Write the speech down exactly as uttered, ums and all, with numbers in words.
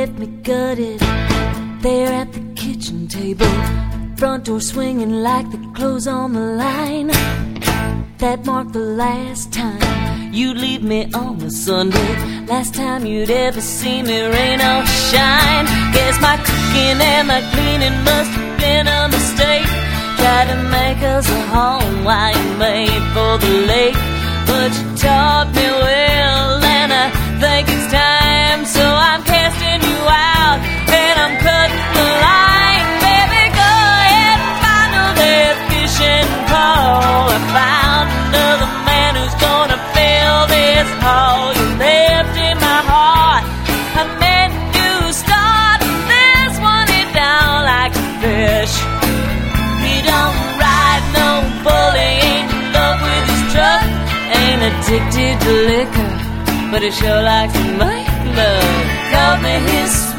left me gutted there at the kitchen table, front door swinging like the clothes on the line. That marked the last time you'd leave me on a Sunday, last time you'd ever see me rain or shine. Guess my cooking and my cleaning must have been a mistake. Tried to make us a home while you made for the lake, but you taught me well, and I think it's time, so I'm casting you out and I'm cutting the line. Baby, go ahead and find another fishing pole. I found another man who's gonna fill this hole you left in my heart. I meant to start this one it down like a fish. He don't ride no bully, ain't in love with his truck, ain't addicted to liquor, but he sure likes to make love. Called me his